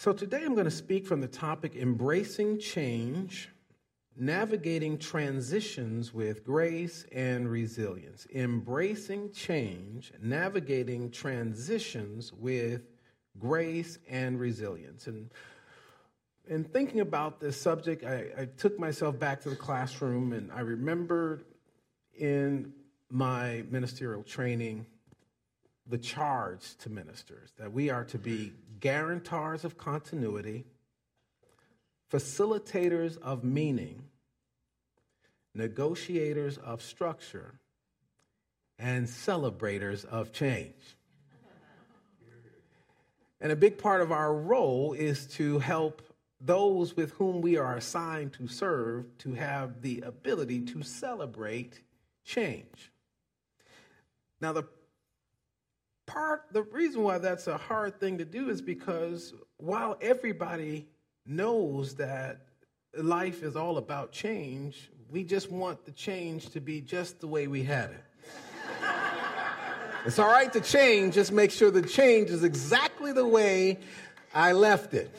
So today I'm going to speak from the topic Embracing Change, Navigating Transitions with Grace and Resilience. Embracing Change, Navigating Transitions with Grace and Resilience. And in thinking about this subject, I took myself back to the classroom, and I remembered in my ministerial training the charge to ministers that we are to be guarantors of continuity, facilitators of meaning, negotiators of structure, and celebrators of change. And a big part of our role is to help those with whom we are assigned to serve to have the ability to celebrate change. Now, the reason why that's a hard thing to do is because while everybody knows that life is all about change, we just want the change to be just the way we had it. It's all right to change, just make sure the change is exactly the way I left it.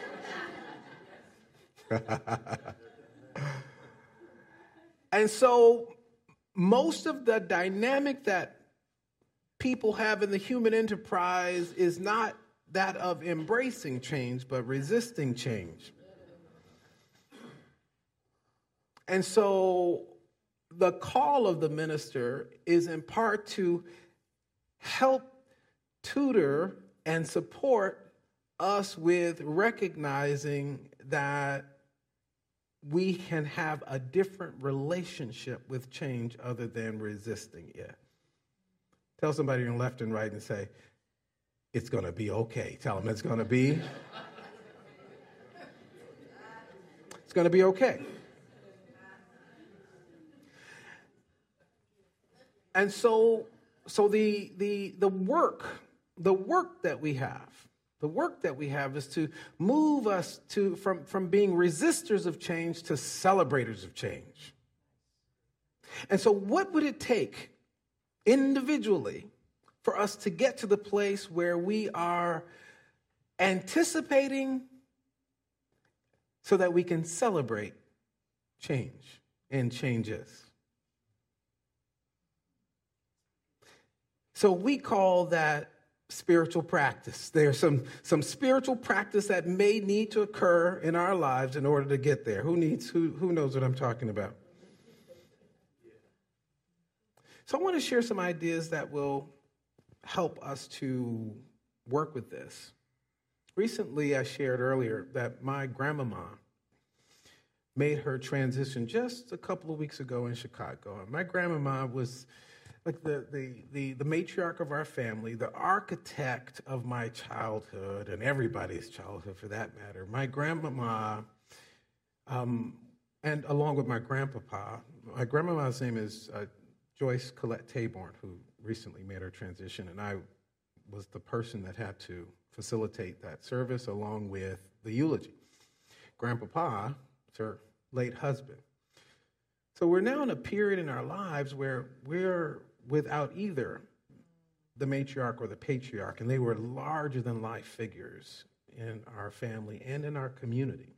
And so most of the dynamic that people have in the human enterprise is not that of embracing change, but resisting change. And so the call of the minister is in part to help tutor and support us with recognizing that we can have a different relationship with change other than resisting it. Tell somebody on left and right and say, it's going to be okay. Tell them it's going to be okay. And so the work that we have is to move us from being resistors of change to celebrators of change. And so what would it take individually for us to get to the place where we are anticipating so that we can celebrate change and changes? So we call that spiritual practice. There's some spiritual practice that may need to occur in our lives in order to get there. Who knows what I'm talking about? So I want to share some ideas that will help us to work with this. Recently, I shared earlier that my grandmama made her transition just a couple of weeks ago in Chicago. My grandmama was like the matriarch of our family, the architect of my childhood and everybody's childhood for that matter. My grandmama, and along with my grandpapa, my grandmama's name is Joyce Collette Taborn, who recently made her transition, and I was the person that had to facilitate that service along with the eulogy. Grandpapa is her late husband. So we're now in a period in our lives where we're without either the matriarch or the patriarch, and they were larger-than-life figures in our family and in our community.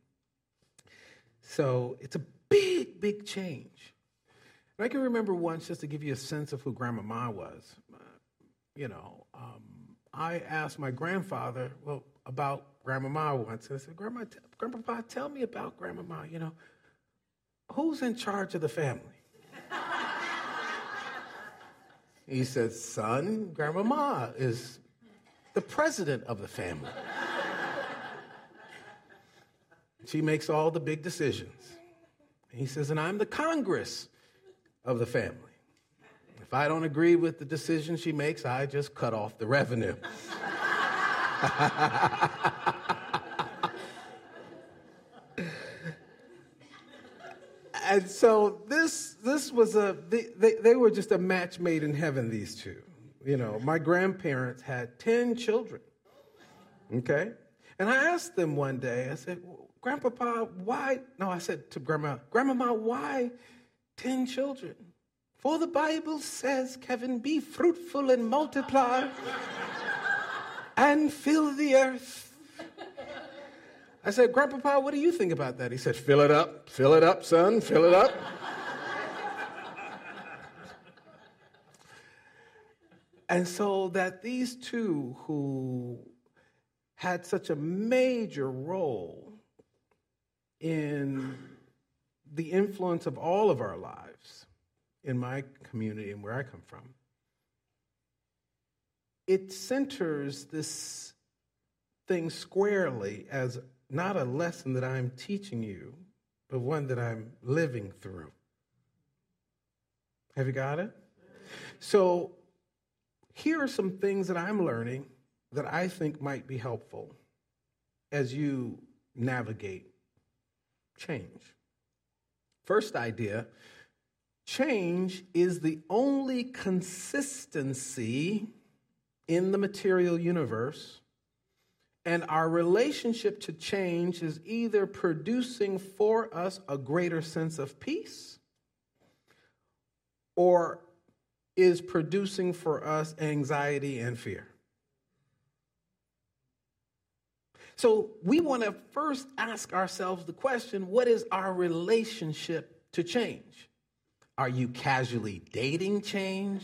So it's a big, big change. And I can remember once, just to give you a sense of who Grandmama was, I asked my grandfather, about Grandmama once. And I said, Grandpapa, tell me about Grandmama, who's in charge of the family? He said, son, Grandmama is the president of the family. She makes all the big decisions. He says, and I'm the Congress of the family. If I don't agree with the decision she makes, I just cut off the revenue. And so this was they were just a match made in heaven, these two. My grandparents had 10 children, okay? And I asked them one day, I said, Grandpapa, why? No, I said to Grandmama, why 10 children? For the Bible says, Kevin, be fruitful and multiply and fill the earth. I said, Grandpapa, what do you think about that? He said, fill it up, son, fill it up. And so that these two who had such a major role in the influence of all of our lives in my community and where I come from, it centers this thing squarely as not a lesson that I'm teaching you, but one that I'm living through. Have you got it? So here are some things that I'm learning that I think might be helpful as you navigate change. First idea, change is the only consistency in the material universe, and our relationship to change is either producing for us a greater sense of peace or is producing for us anxiety and fear. So we want to first ask ourselves the question, what is our relationship to change? Are you casually dating change?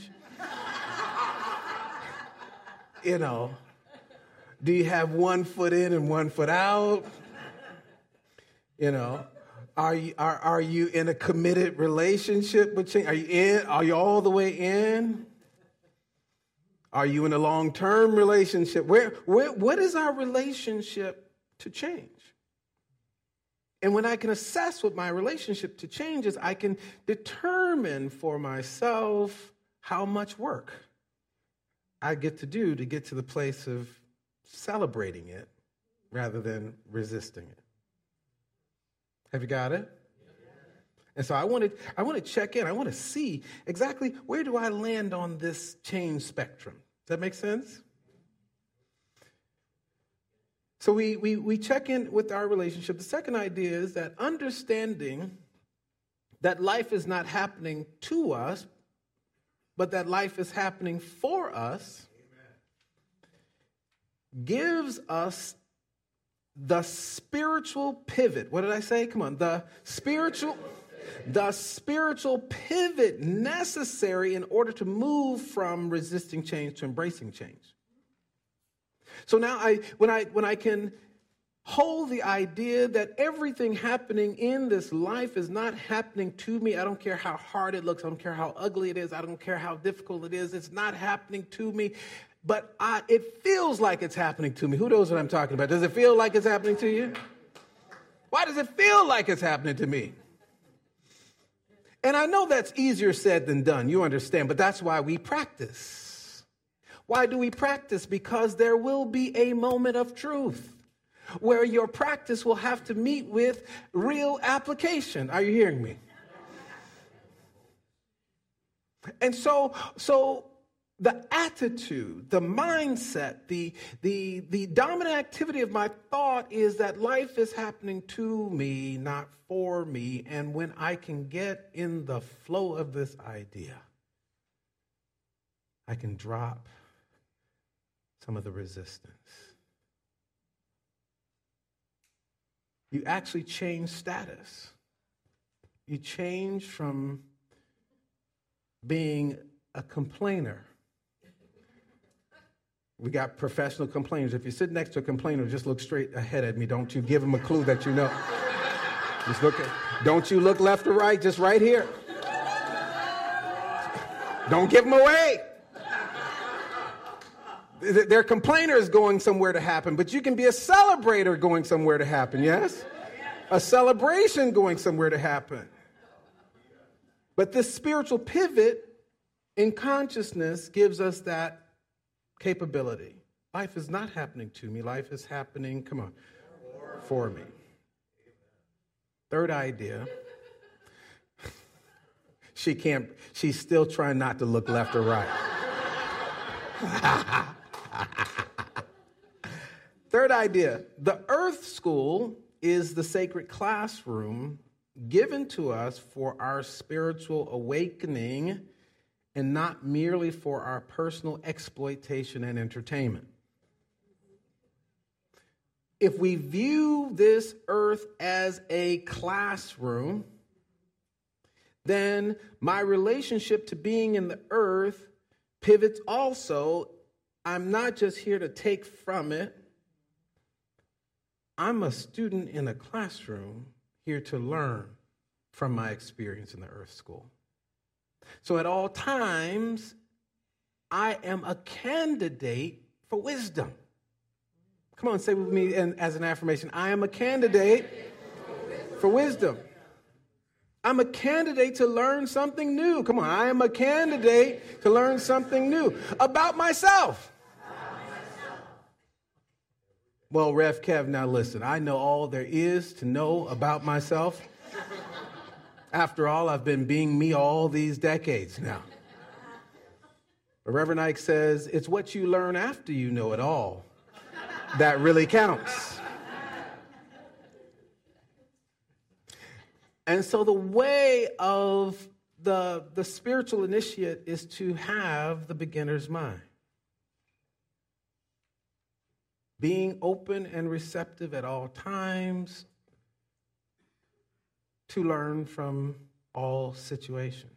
You know, do you have 1 foot in and 1 foot out? You know, are you in a committed relationship with change? Are you all the way in? Are you in a long-term relationship? What is our relationship to change? And when I can assess what my relationship to change is, I can determine for myself how much work I get to do to get to the place of celebrating it rather than resisting it. Have you got it? And so I want to check in. I want to see exactly where do I land on this change spectrum. Does that make sense? So we check in with our relationship. The second idea is that understanding that life is not happening to us, but that life is happening for us, gives us the spiritual pivot. What did I say? Come on. The spiritual pivot necessary in order to move from resisting change to embracing change. So now when I can hold the idea that everything happening in this life is not happening to me. I don't care how hard it looks. I don't care how ugly it is. I don't care how difficult it is. It's not happening to me. But it feels like it's happening to me. Who knows what I'm talking about? Does it feel like it's happening to you? Why does it feel like it's happening to me? And I know that's easier said than done. You understand. But that's why we practice. Why do we practice? Because there will be a moment of truth where your practice will have to meet with real application. Are you hearing me? And so the attitude, the mindset, the dominant activity of my thought is that life is happening to me, not for me. And when I can get in the flow of this idea, I can drop some of the resistance. You actually change status. You change from being a complainer. We got professional complainers. If you sit next to a complainer, just look straight ahead at me. Don't you give them a clue that you know. Just don't you look left or right, just right here. Don't give them away. They're complainers going somewhere to happen, but you can be a celebrator going somewhere to happen, yes? A celebration going somewhere to happen. But this spiritual pivot in consciousness gives us that capability. Life is not happening to me. Life is happening, come on, for me. Third idea. She's still trying not to look left or right. Third idea, the earth school is the sacred classroom given to us for our spiritual awakening and not merely for our personal exploitation and entertainment. if we view this earth as a classroom, then my relationship to being in the earth pivots also. I'm not just here to take from it. I'm a student in a classroom here to learn from my experience in the earth school. So at all times, I am a candidate for wisdom. Come on, say with me as an affirmation. I am a candidate for wisdom. I'm a candidate to learn something new. Come on, I am a candidate to learn something new about myself. Well, Rev Kev, now listen, I know all there is to know about myself. After all, I've been being me all these decades now. But Reverend Ike says, it's what you learn after you know it all that really counts. And so the way of the spiritual initiate is to have the beginner's mind. Being open and receptive at all times to learn from all situations.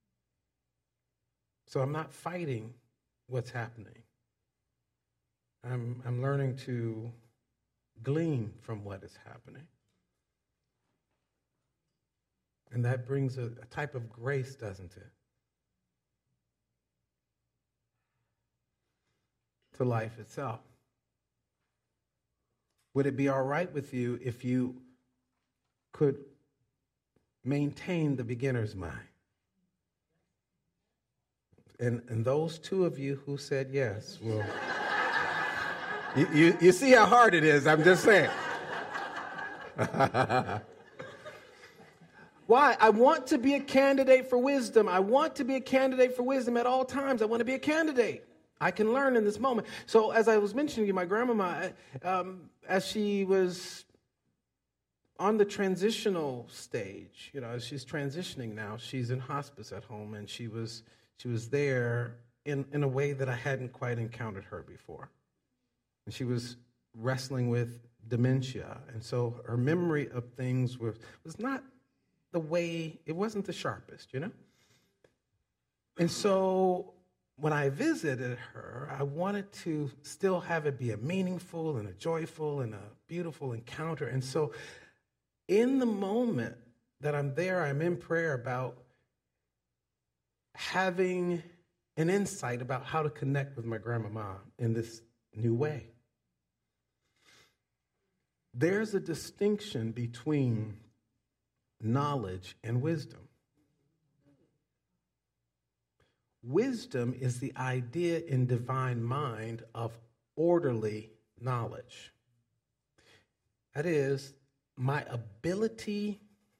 So I'm not fighting what's happening. I'm learning to glean from what is happening. And that brings a type of grace, doesn't it? To life itself. Would it be all right with you if you could maintain the beginner's mind? And those two of you who said yes will... You see how hard it is, I'm just saying. Why? I want to be a candidate for wisdom. I want to be a candidate for wisdom at all times. I want to be a candidate. I can learn in this moment. So as I was mentioning to you, my grandmama, as she was on the transitional stage, as she's transitioning now, she's in hospice at home, and she was there in a way that I hadn't quite encountered her before. And she was wrestling with dementia, and so her memory of things was not the way, it wasn't the sharpest, And so when I visited her, I wanted to still have it be a meaningful and a joyful and a beautiful encounter. And so in the moment that I'm there, I'm in prayer about having an insight about how to connect with my grandmama in this new way. There's a distinction between knowledge and wisdom. Wisdom is the idea in divine mind of orderly knowledge. That is, my ability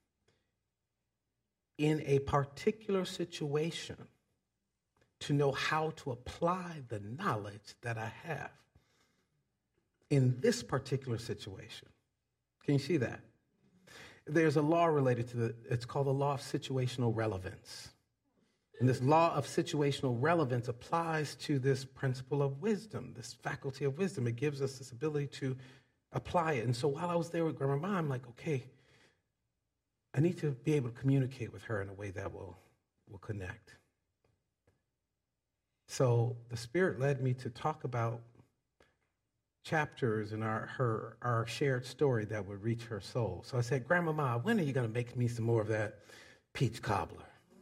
in a particular situation to know how to apply the knowledge that I have in this particular situation. Can you see that? There's a law related to it's called the law of situational relevance. And this law of situational relevance applies to this principle of wisdom, this faculty of wisdom. It gives us this ability to apply it. And so while I was there with Grandma, I'm like, okay, I need to be able to communicate with her in a way that will connect. So the Spirit led me to talk about chapters in our shared story that would reach her soul. So I said, Grandma, when are you going to make me some more of that peach cobbler?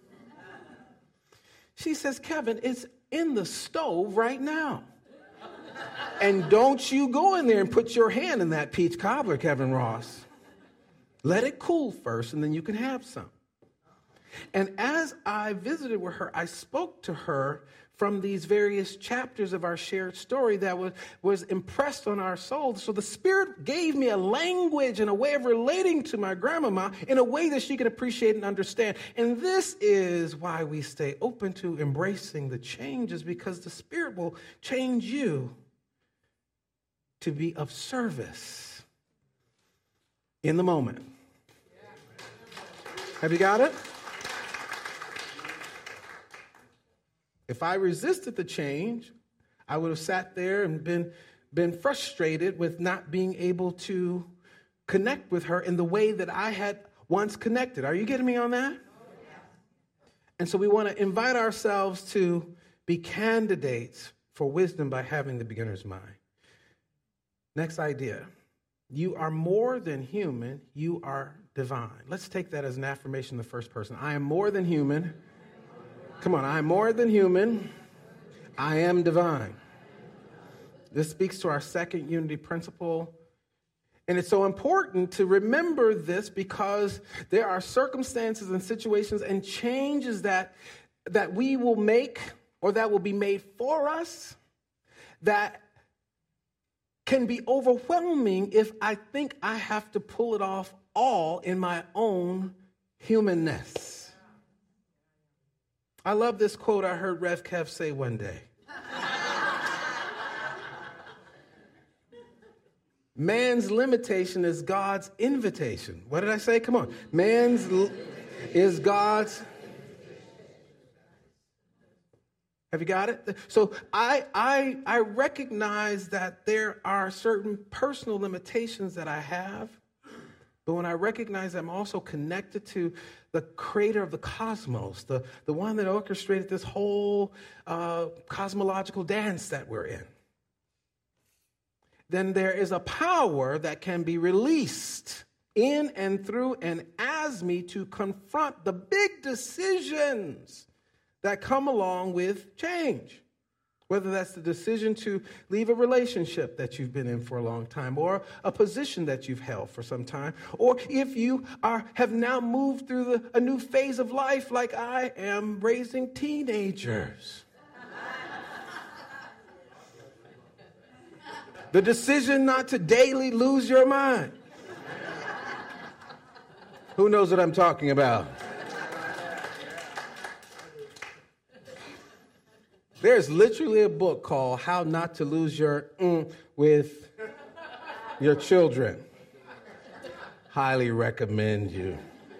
She says, Kevin, it's in the stove right now. And don't you go in there and put your hand in that peach cobbler, Kevin Ross. Let it cool first, and then you can have some. And as I visited with her, I spoke to her from these various chapters of our shared story that was impressed on our souls. So the Spirit gave me a language and a way of relating to my grandmama in a way that she could appreciate and understand. And this is why we stay open to embracing the changes, because the Spirit will change you to be of service in the moment. Have you got it? If I resisted the change, I would have sat there and been been frustrated with not being able to connect with her in the way that I had once connected. Are you getting me on that? And so we want to invite ourselves to be candidates for wisdom by having the beginner's mind. Next idea. You are more than human. You are divine. Let's take that as an affirmation in the first person. I am more than human. Come on, I am more than human. I am divine. This speaks to our second unity principle. And it's so important to remember this because there are circumstances and situations and changes that we will make or that will be made for us that can be overwhelming if I think I have to pull it off all in my own humanness. I love this quote I heard Rev Kev say one day. Man's limitation is God's invitation. What did I say? Come on. Is God's. Have you got it? So I recognize that there are certain personal limitations that I have, but when I recognize I'm also connected to the creator of the cosmos, the one that orchestrated this whole cosmological dance that we're in, then there is a power that can be released in and through and as me to confront the big decisions that come along with change. Whether that's the decision to leave a relationship that you've been in for a long time, or a position that you've held for some time, or if you have now moved through a new phase of life like I am, raising teenagers. The decision not to daily lose your mind. Who knows what I'm talking about? There's literally a book called How Not to Lose Your with Your Children. Highly recommend you.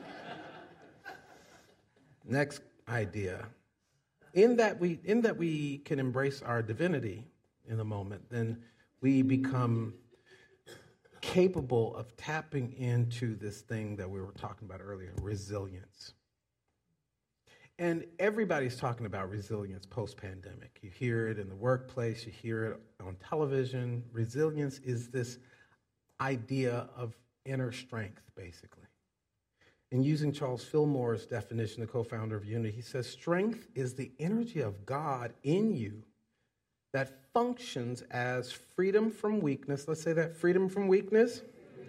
Next idea. In that we can embrace our divinity in the moment, then we become capable of tapping into this thing that we were talking about earlier, resilience. And everybody's talking about resilience post-pandemic. You hear it in the workplace, you hear it on television. Resilience is this idea of inner strength, basically. And using Charles Fillmore's definition, the co-founder of Unity, he says, strength is the energy of God in you that functions as freedom from weakness. Let's say that, freedom from weakness,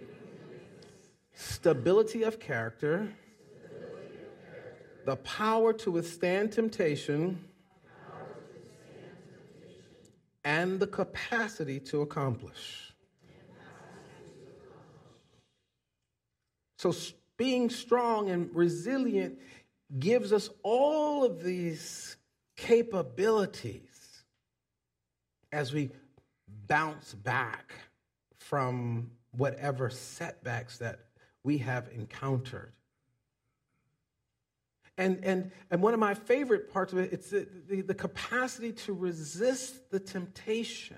stability of character, the power to withstand temptation, and the capacity to accomplish. So being strong and resilient gives us all of these capabilities as we bounce back from whatever setbacks that we have encountered. And one of my favorite parts of it, it's the capacity to resist the temptation.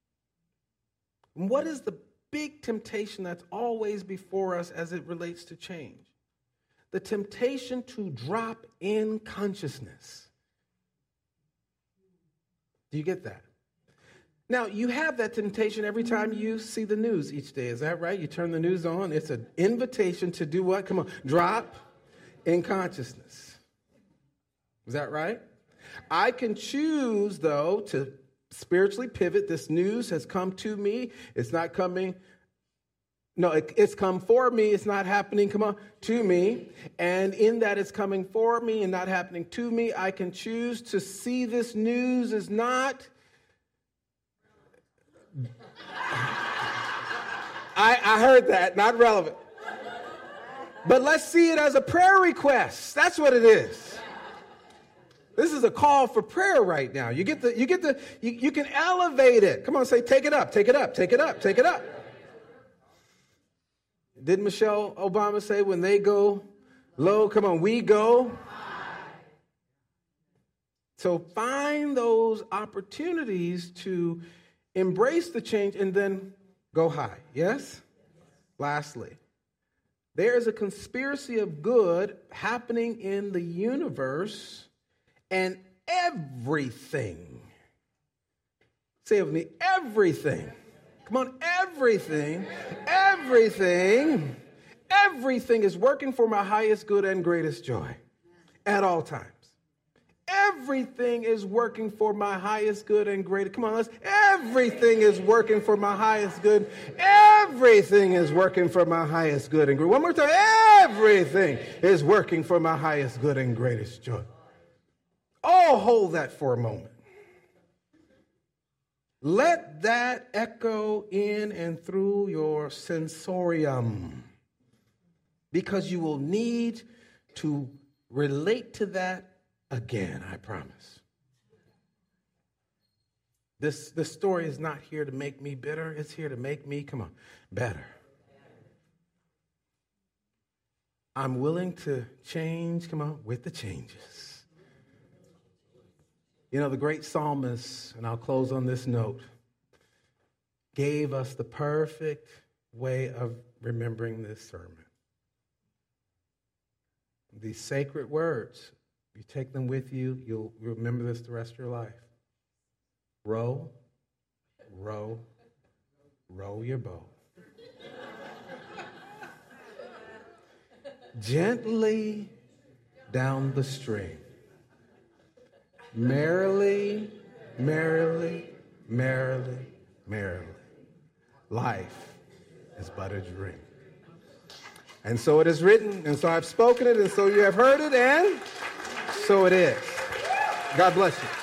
What is the big temptation that's always before us as it relates to change? The temptation to drop in consciousness. Do you get that? Now, you have that temptation every time you see the news each day. Is that right? You turn the news on. It's an invitation to do what? Come on. Drop in consciousness. Is that right? I can choose, though, to spiritually pivot. This news has come to me. It's not coming. No, it's come for me. It's not happening, come on, to me. And in that it's coming for me and not happening to me, I can choose to see this news as not. I heard that, not relevant. But let's see it as a prayer request. That's what it is. This is a call for prayer right now. You can elevate it. Come on, say, take it up, take it up, take it up, take it up. Didn't Michelle Obama say when they go low, come on, we go high? So find those opportunities to Embrace the change and then go high. Yes? Lastly, there is a conspiracy of good happening in the universe, and everything. Say it with me, everything. Come on, everything is working for my highest good and greatest joy at all times. Everything is working for my highest good and greatest. Come on, everything is working for my highest good. Everything is working for my highest good and greatest. One more time. Everything is working for my highest good and greatest joy. Oh, hold that for a moment. Let that echo in and through your sensorium, because you will need to relate to that again, I promise. This story is not here to make me bitter. It's here to make me, come on, better. I'm willing to change, come on, with the changes. You know, the great psalmist, and I'll close on this note, gave us the perfect way of remembering this sermon. These sacred words, you take them with you, you'll remember this the rest of your life. Row, row, row your boat. Gently down the stream. Merrily, merrily, merrily, merrily. Life is but a dream. And so it is written, and so I've spoken it, and so you have heard it, and so it is. God bless you.